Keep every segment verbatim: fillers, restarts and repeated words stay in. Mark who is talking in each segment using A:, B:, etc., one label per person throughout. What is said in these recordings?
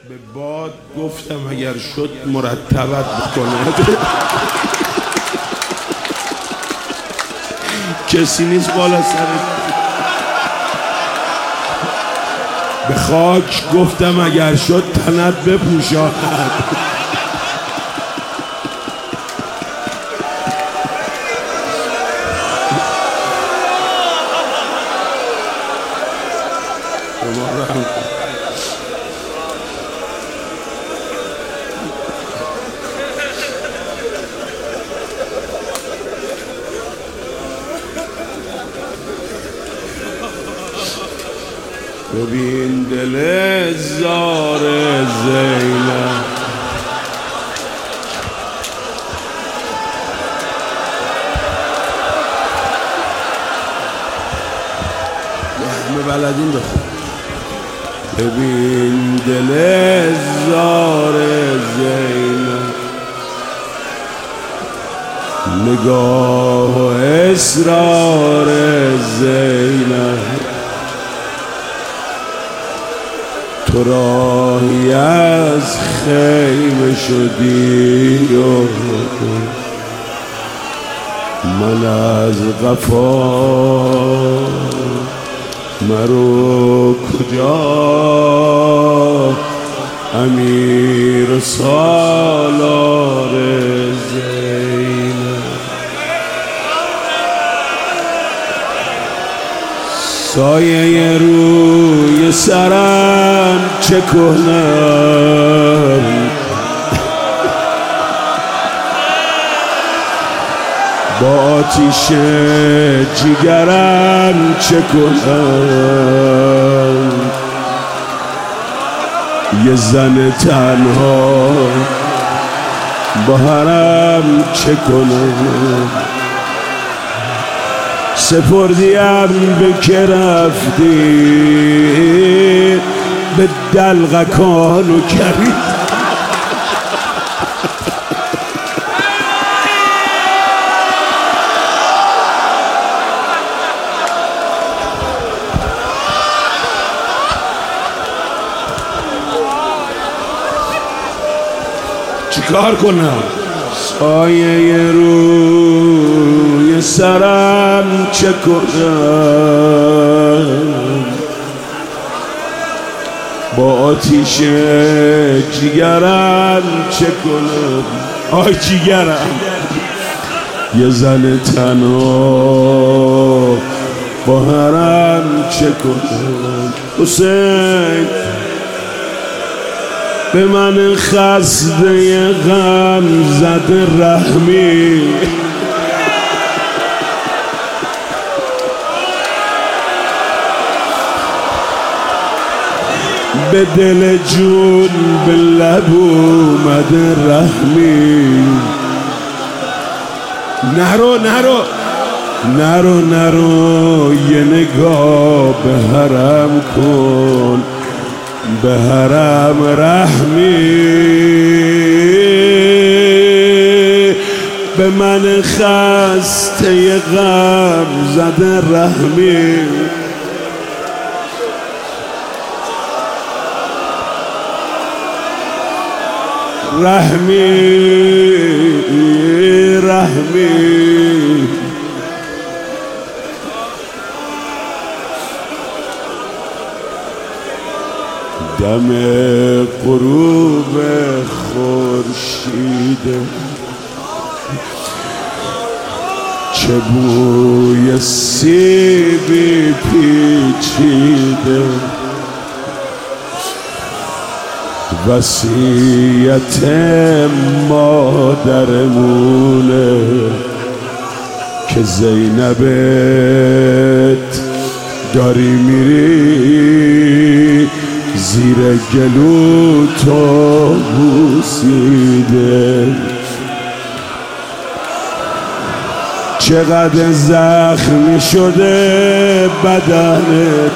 A: به باد گفتم اگر شد مرتبت بکند. کسی نیست بالا سرت. به خاک گفتم اگر شد تنت بپوشاند. ببین دل زار زینب همه بلدین بخون. ببین دل زار زینب نگاه و اصرار زینب تو راهی از خیمه شدی و من از قفا مرو کجا امیر سالار زینب سایه روی سرم چه کنم با آتیش جگرم چه کنم یه زن تنها با حرم چه کنم سپردیم به که رفتی به دلغکان و کری چیکار کنم سایه روی سرم چه کنم با آتیش جگرم چه کنم آی جگرم یه زن تنها با حرم چه کنم حسین به من خسته غم زده رحمی به دل جون به لب اومده رحمی نرو نرو نرو نرو یه نگاه به حرم کن به حرم رحمی به من خسته غم زده رحمی رحمی رحمی دم غروب خورشید چه بوی سیبی پیچیده وصیت مادرمونه که زینبت داری میری زیر گلو تو بوسیده چقدر زخمی شده بدنت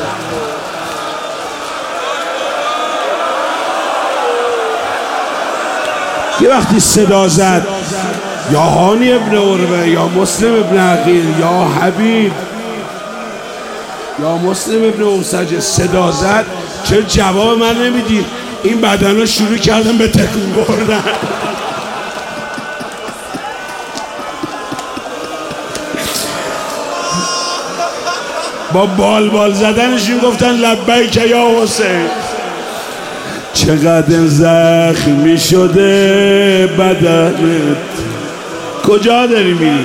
A: یه وقتی صدا زد یا هانی ابن عروه یا مسلم ابن عقیل یا حبیب یا مسلم ابن اوسج صدا زد چرا جواب من نمیدی؟ این بدن رو شروع کردم به تکون بردن. با بال بال زدنشون گفتن لبیک یا حسین. چقدر زخمی شده بدنت، کجا داری میری؟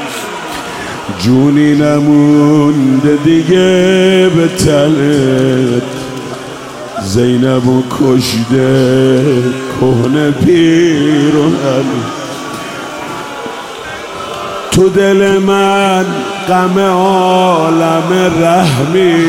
A: جونی نمونده دیگه به تنت، زینبو کشده کهنه پیرهن. تو دل من غم عالم رحمی،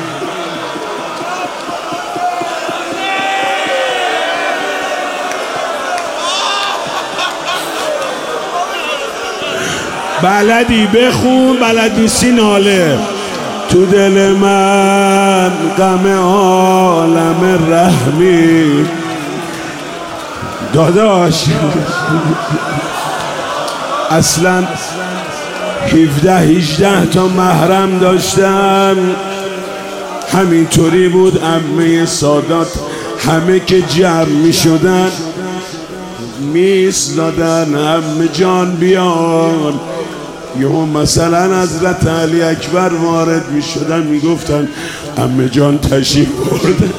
A: بلدی بخون بلد نیستی ناله. تو دل من غم عالم رحمی. داداش اصلا هفده هجده تا محرم داشتم، همینطوری بود. عمه سادات همه که جمع می شدن میز دادن عمه جان بیان. یهو مثلا حضرت علی اکبر وارد می شدن می گفتن عمه جان تشریف برده.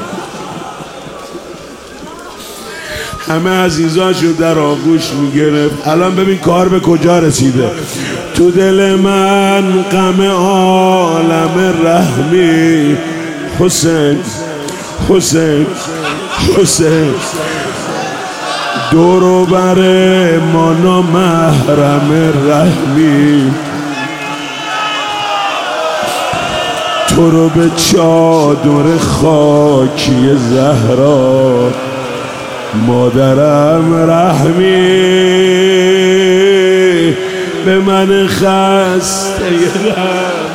A: همه عزیزاشو در آغوش می گرفت. الان ببین کار به کجا رسیده. تو دل من غم عالم رحمی. حسین حسین حسین دورو بر ما نامحرم رحمی. تو رو به چادر خاکی زهرا مادرم رحمی. به من خسته رحم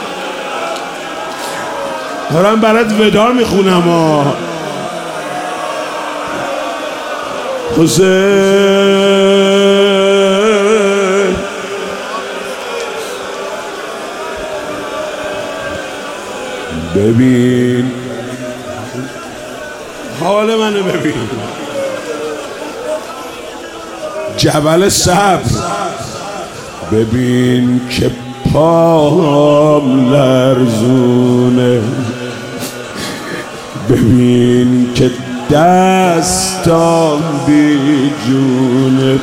A: دارم برات ودا میخونم ها. حسین ببین حال منو ببین. جبل صبر ببین که پام لرزونه. ببین که دستام بی جونه.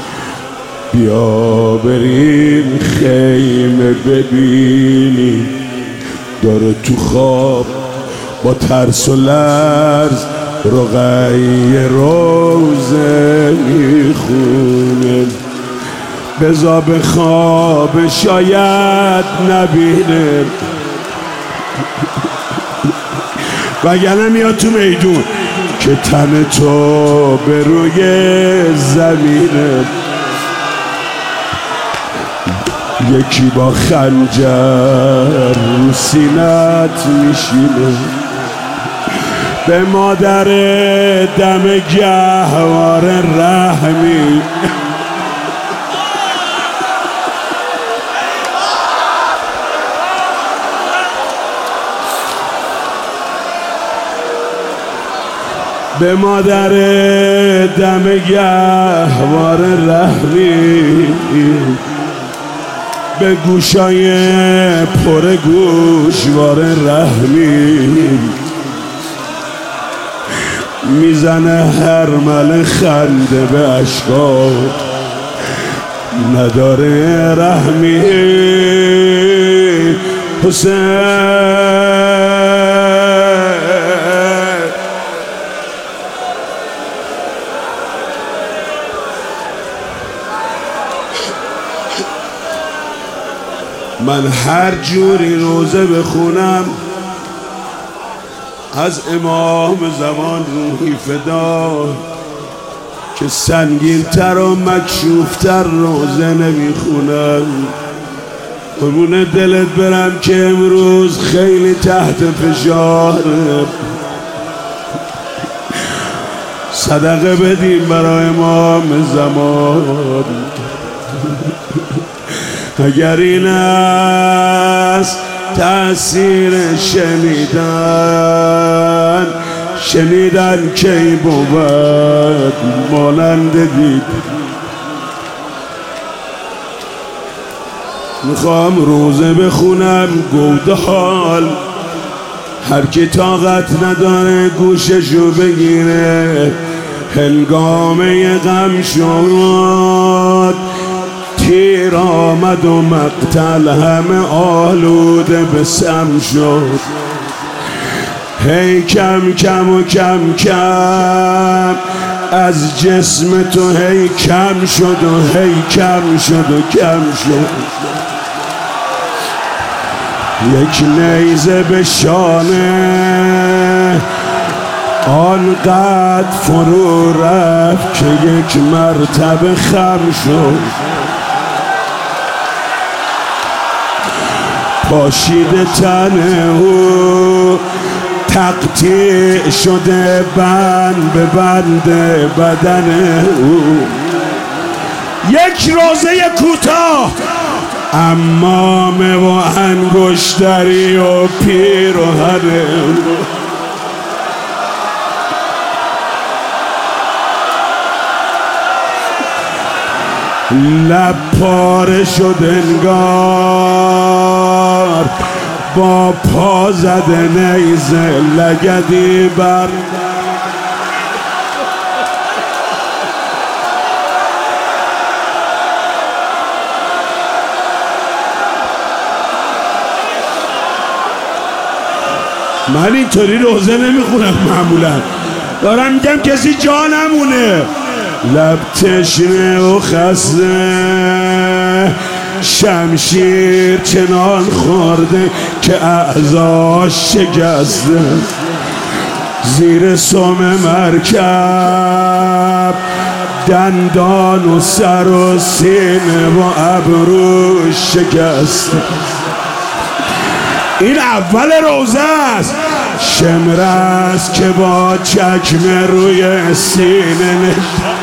A: بیا بریم خیمه ببینی داره تو خواب با ترس و لرز رقیه روزه میخونه. بزا به خواب شاید نبینه وگرنه میاد تو میدون که تن تو به روی زمینه. یکی با خنجر رو سینت میشینه. به مادر دم گهوار رحمی. به مادر دم گهوار رحمی. به گوشای پر گوشوار رحمی. میزنه هرمل خنده به اشکا نداره رحمی. حسین من هر جوری روزه بخونم از امام زمان روحی فدا که سنگین تر و مکشوف تر روزه نمیخونم. قربون دلت برم که امروز خیلی تحت فشار. صدقه بدیم برای امام زمان. اگر این است تأثیر شنیدن شنیدن کی بود مانند دید. میخوام روزه بخونم گوده حال، هر کی طاقت نداره گوششو بگیره. هنگامه غم شد تیر آمد و مقتل همه آلوده به سم شد. هی کم کم و کم کم از جسم تو هی کم شد و هی کم شد و کم شد. یک نیزه به شانه آنقدر فرو رفت که یک مرتبه خم شد. پاشیده تن او تقطیع شده بند به بند بدن او. یک روزه کوتاه امامه و انگشتری و پیراهن لب پاره شد انگار با پا زده نیزه لگدی بر من اینطوری روزه نمیخونم معمولا، دارم میگم کسی جا نمونه. لب تشنه و خسته شمشیر چنان خورده که اعضاش شکسته. زیر سم مرکب دندان و سر و سینه و ابروش شکسته. این اول روزه است. شمر است که با چکمه روی سینه نشسته.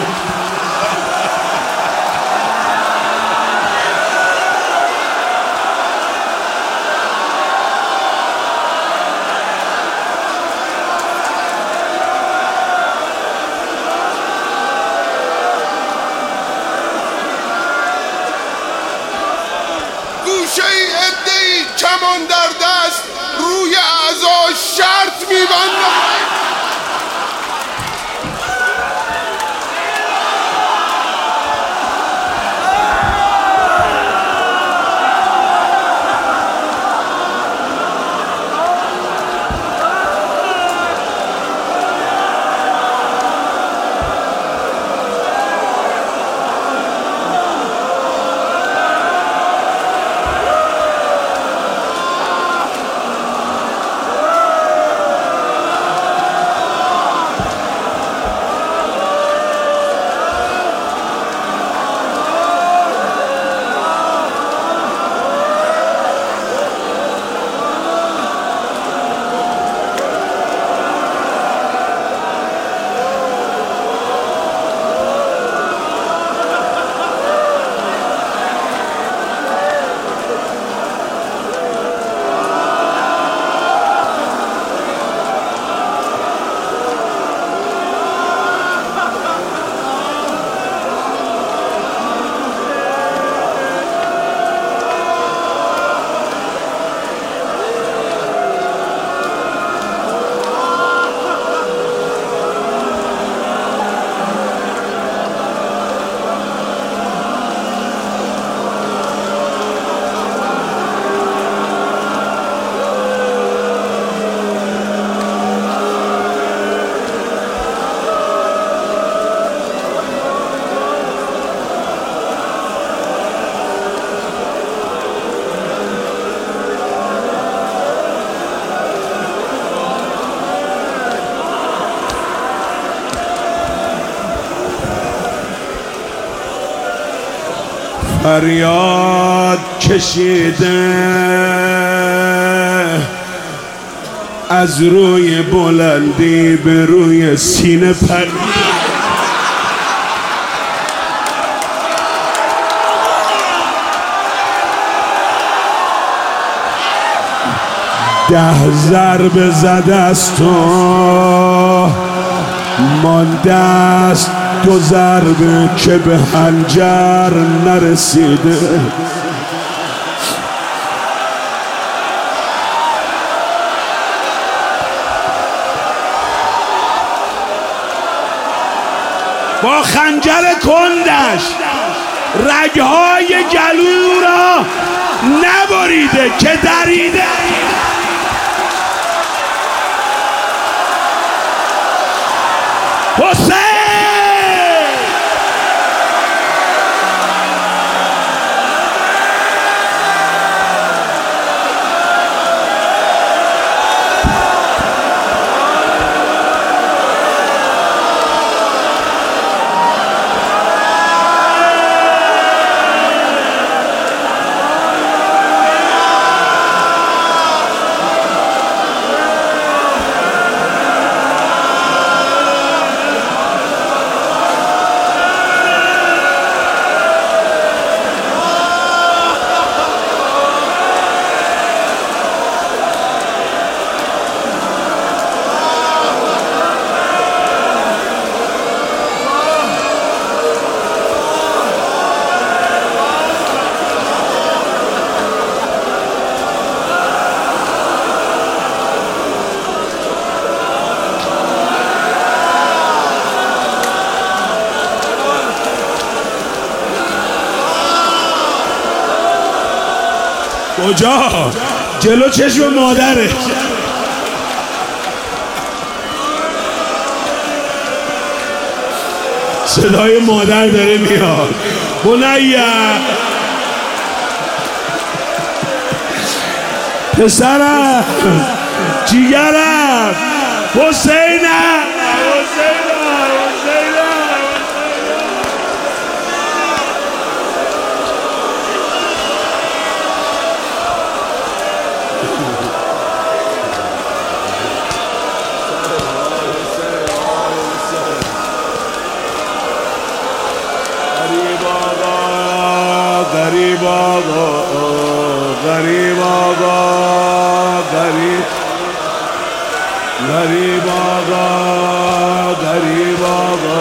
B: گوشه ای عده‌ای کمان در دست روی اعضا شرط می‌بندند.
A: فریاد کشیده از روی بلندی به روی سینه پر ده ضربه زده است و مانده است دو ضربه که به حنجر نرسیده. با خنجر کندش رگهای گلو را نبریده که دریده. حسین کجا؟ جلو چشم مادره. صدای مادر داره میاد. بنیه پسرم جیگرم حسینم غریب آقا غریب آقا غریب غریب آقا غریب آقا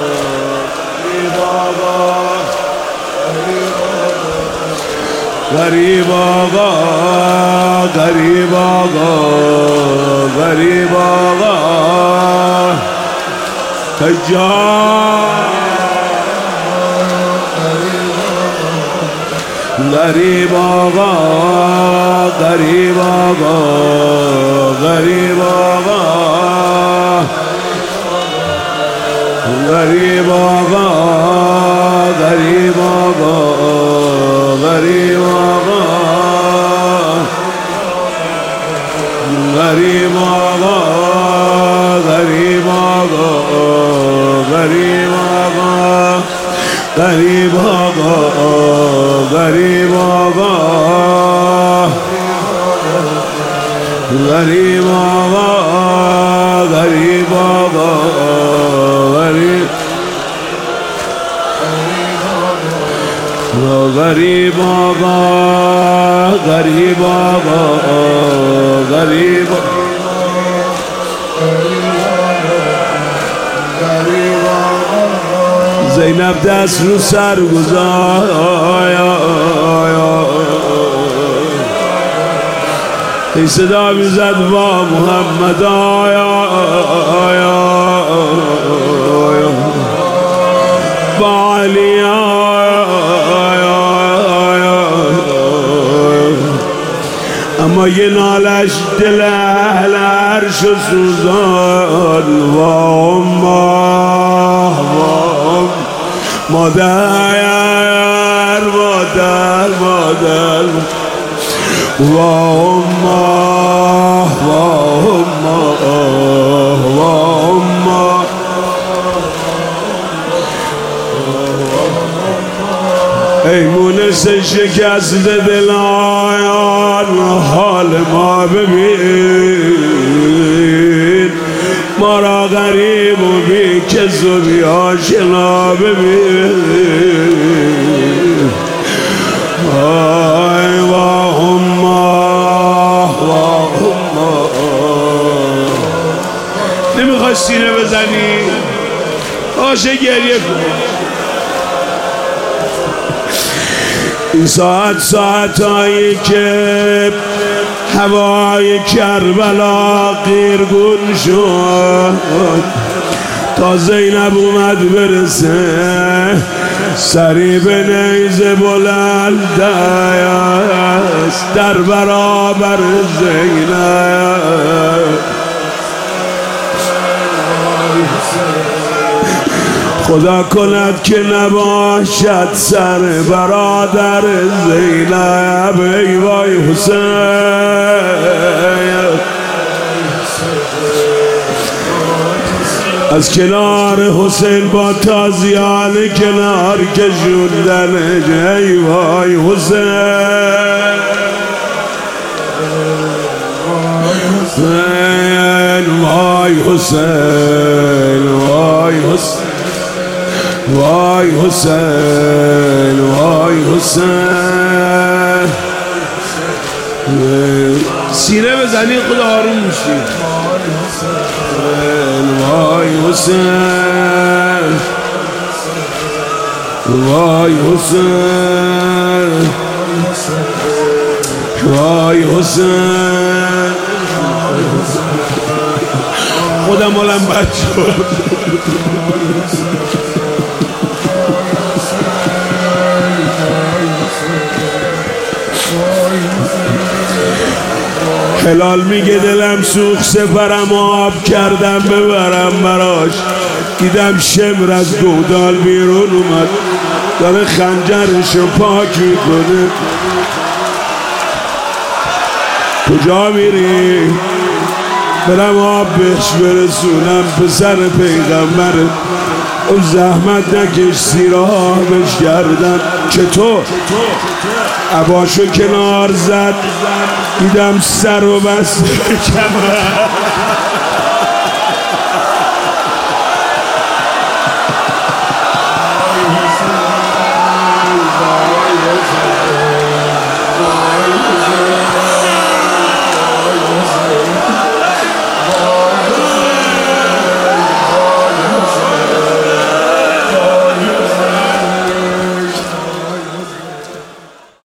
A: غریب آقا غریب آقا غریب آقا کجا غریب آقا غریب آقا غریب آقا غریب آقا غریب آقا غریب آقا غریب آقا غریب آقا غریب آقا غریب آقا غریب آقا غریب آقا غریب آقا غریب غریب آقا غریب آقا غریب زینب دست رو سر گذار ای صدا میزد با محمد آیا با علی اما یه نالش دل اهل عرش سوزان و امه مادر مادر مادر و امه و امه و امه ای مونس شکست دلان حال ما ببین ما را غریب و بی کس و بی آشنا ببین آی و امه و امه نمیخوای سینه بزنی باشه گریه کن. این ساعت ساعت هایی که هوای کربلا قیرگون شد تا زینب اومد برسه سری به نیزه بلند است در برابر زینب. خدا کند که نباشد سر برادر زینب. ای وای حسین از کنار حسین با تازیان کنار کشوندن. ای وای حسین وای حسین وای حسین وای حسین وای حسین. سینه بزنی خدا آروم میشی. وای حسین وای حسین وای حسین. خودم مالم بد شد. هلال میگه دلم سوخت سفرم آب کردم ببرم براش. دیدم شمر از گودال بیرون اومد داره خنجرشو پاک میکنه. کجا میری؟ برم آب بهش برسونم پسر پیغمبر. او زحمت نکش زیر آبش گردم. چطور؟ عباشو کنار زد دیدم سر و بسته کمر.